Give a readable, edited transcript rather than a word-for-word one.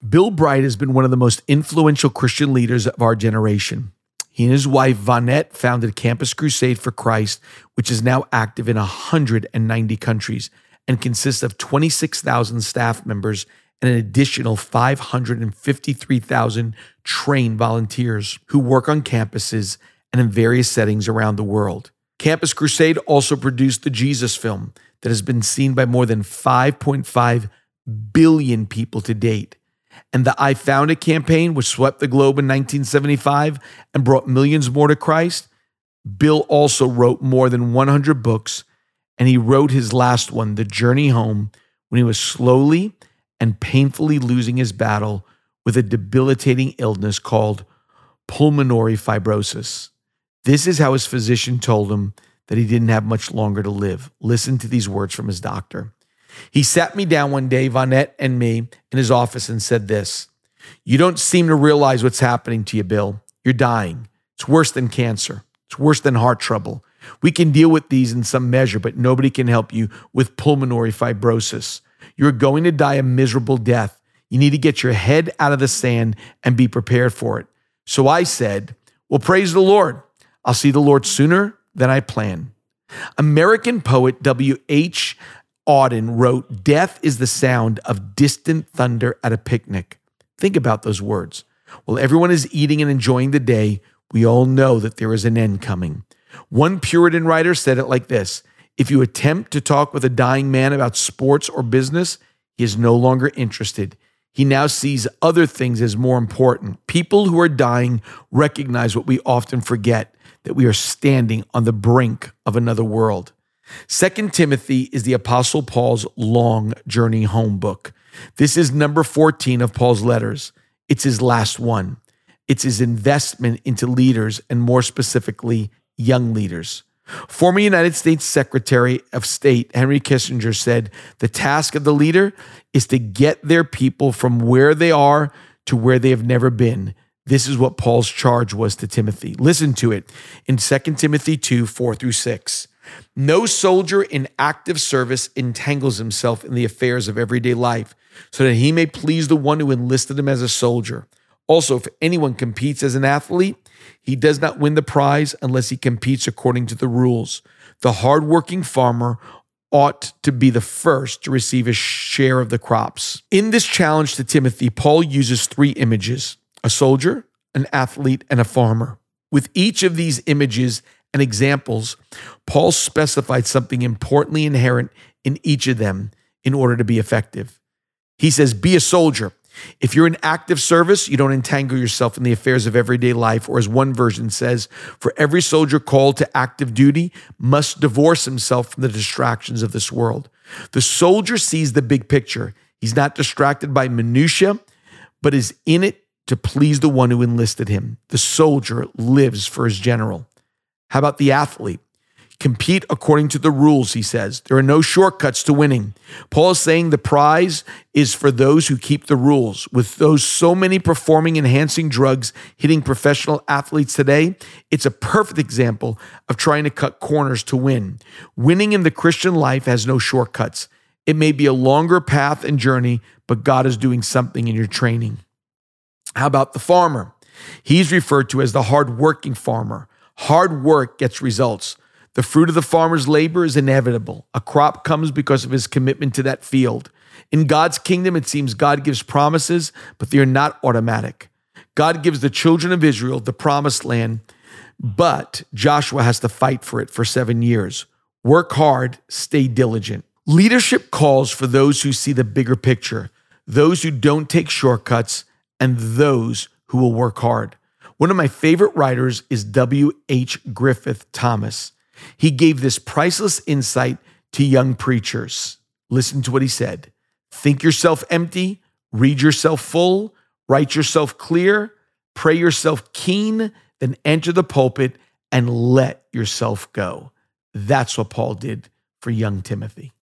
Bill Bright has been one of the most influential Christian leaders of our generation. He and his wife, Vonette, founded Campus Crusade for Christ, which is now active in 190 countries and consists of 26,000 staff members and an additional 553,000 trained volunteers who work on campuses and in various settings around the world. Campus Crusade also produced the Jesus film that has been seen by more than 5.5 billion people to date. And the I Found It campaign, which swept the globe in 1975 and brought millions more to Christ. Bill also wrote more than 100 books, and he wrote his last one, The Journey Home, when he was slowly and painfully losing his battle with a debilitating illness called pulmonary fibrosis. This is how his physician told him that he didn't have much longer to live. Listen to these words from his doctor. He sat me down one day, Vonette and me, in his office and said this: "You don't seem to realize what's happening to you, Bill. You're dying. It's worse than cancer. It's worse than heart trouble. We can deal with these in some measure, but nobody can help you with pulmonary fibrosis. You're going to die a miserable death. You need to get your head out of the sand and be prepared for it." So I said, "Well, praise the Lord. I'll see the Lord sooner than I plan." American poet W.H. Auden wrote, "Death is the sound of distant thunder at a picnic." Think about those words. While everyone is eating and enjoying the day, we all know that there is an end coming. One Puritan writer said it like this: "If you attempt to talk with a dying man about sports or business, he is no longer interested. He now sees other things as more important." People who are dying recognize what we often forget, that we are standing on the brink of another world. 2 Timothy is the Apostle Paul's long journey home book. This is number 14 of Paul's letters. It's his last one. It's his investment into leaders, and more specifically, young leaders. Former United States Secretary of State Henry Kissinger said, "The task of the leader is to get their people from where they are to where they have never been." This is what Paul's charge was to Timothy. Listen to it in 2 Timothy 2, 4-6. "No soldier in active service entangles himself in the affairs of everyday life, so that he may please the one who enlisted him as a soldier. Also, if anyone competes as an athlete, he does not win the prize unless he competes according to the rules. The hardworking farmer ought to be the first to receive a share of the crops." In this challenge to Timothy, Paul uses 3 images: a soldier, an athlete, and a farmer. With each of these images and examples, Paul specified something importantly inherent in each of them in order to be effective. He says, be a soldier. If you're in active service, you don't entangle yourself in the affairs of everyday life, or as one version says, for every soldier called to active duty must divorce himself from the distractions of this world. The soldier sees the big picture. He's not distracted by minutia, but is in it to please the one who enlisted him. The soldier lives for his general. How about the athlete? Compete according to the rules, he says. There are no shortcuts to winning. Paul is saying the prize is for those who keep the rules. With those so many performing-enhancing drugs hitting professional athletes today, it's a perfect example of trying to cut corners to win. Winning in the Christian life has no shortcuts. It may be a longer path and journey, but God is doing something in your training. How about the farmer? He's referred to as the hardworking farmer. Hard work gets results. The fruit of the farmer's labor is inevitable. A crop comes because of his commitment to that field. In God's kingdom, it seems God gives promises, but they are not automatic. God gives the children of Israel the promised land, but Joshua has to fight for it for 7 years. Work hard, stay diligent. Leadership calls for those who see the bigger picture, those who don't take shortcuts, and those who will work hard. One of my favorite writers is W.H. Griffith Thomas. He gave this priceless insight to young preachers. Listen to what he said. Think yourself empty, read yourself full, write yourself clear, pray yourself keen, then enter the pulpit and let yourself go. That's what Paul did for young Timothy.